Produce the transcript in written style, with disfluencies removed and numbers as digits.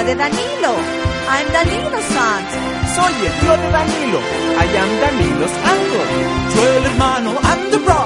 familia de Danilo. I'm Danilo's aunt. Soy el tío de Danilo. I am Danilo's uncle. Yo el hermano, I'm the brother.